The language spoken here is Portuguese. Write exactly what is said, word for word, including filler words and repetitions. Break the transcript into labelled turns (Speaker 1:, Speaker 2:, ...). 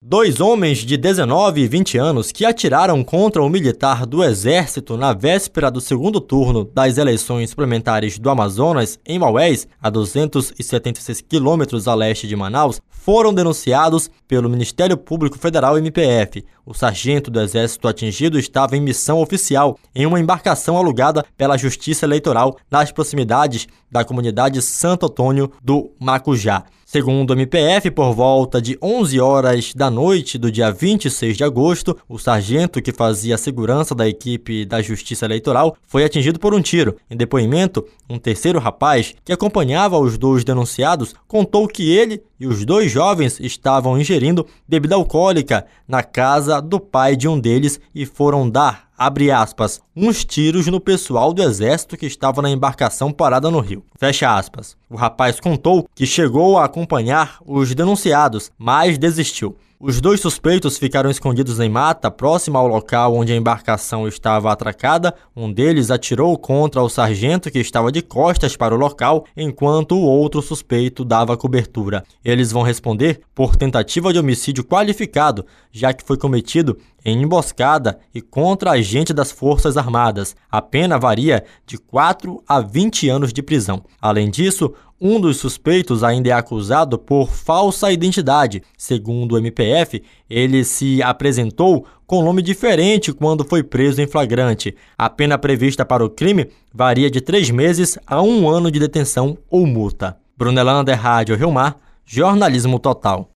Speaker 1: Dois homens de dezenove e vinte anos que atiraram contra um militar do Exército na véspera do segundo turno das eleições suplementares do Amazonas, em Maués, a duzentos e setenta e seis quilômetros a leste de Manaus, foram denunciados pelo Ministério Público Federal M P F. O sargento do Exército atingido estava em missão oficial em uma embarcação alugada pela Justiça Eleitoral nas proximidades da comunidade Santo Antônio do Macujá. Segundo o M P F, por volta de onze horas da noite do dia vinte e seis de agosto, o sargento que fazia a segurança da equipe da Justiça Eleitoral foi atingido por um tiro. Em depoimento, um terceiro rapaz, que acompanhava os dois denunciados, contou que ele e os dois jovens estavam ingerindo bebida alcoólica na casa do pai de um deles e foram dar, abre aspas, uns tiros no pessoal do Exército que estava na embarcação parada no rio. Fecha aspas. O rapaz contou que chegou a acompanhar os denunciados, mas desistiu. Os dois suspeitos ficaram escondidos em mata, próxima ao local onde a embarcação estava atracada. Um deles atirou contra o sargento que estava de costas para o local, enquanto o outro suspeito dava cobertura. Eles vão responder por tentativa de homicídio qualificado, já que foi cometido em emboscada e contra agente das Forças Armadas. A pena varia de quatro a vinte anos de prisão. Além disso, um dos suspeitos ainda é acusado por falsa identidade. Segundo o M P F, ele se apresentou com nome diferente quando foi preso em flagrante. A pena prevista para o crime varia de três meses a um ano de detenção ou multa. Brunelander, Rádio Rio Mar, Jornalismo Total.